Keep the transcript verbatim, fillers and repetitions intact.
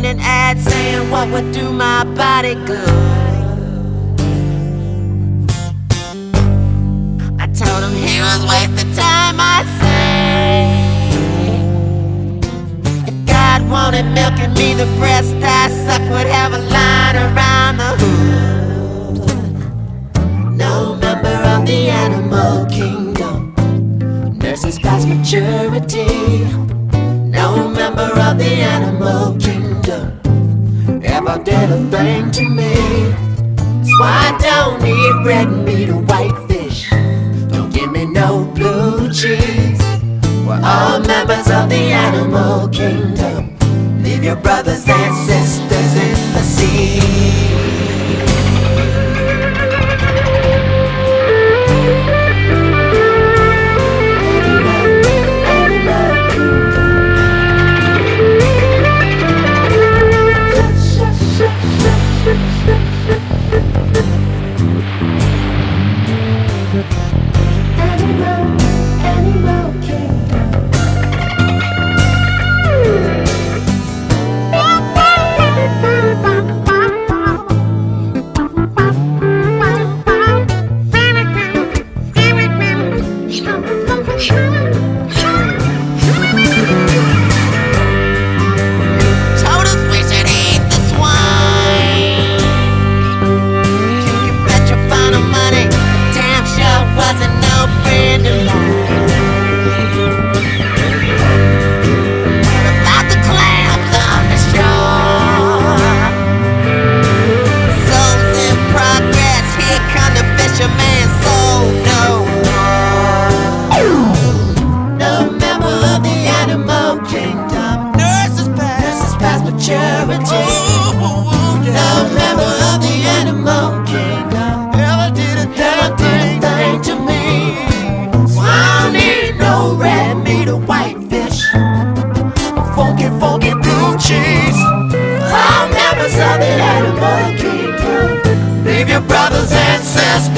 an ad saying what would do my body good. I told him he was wasting time, I say. If God wanted milk in me, the breast I suck would have a line around the hood. No member of the animal kingdom nurses past maturity. No member of the animal kingdom ever did a thing to me. That's why I don't eat red meat or white fish. Don't give me no blue cheese. We're all members of the animal kingdom. Leave your brothers and sisters in the sea. Funky blue cheese. All members of the animal kingdom. Leave your brothers and sisters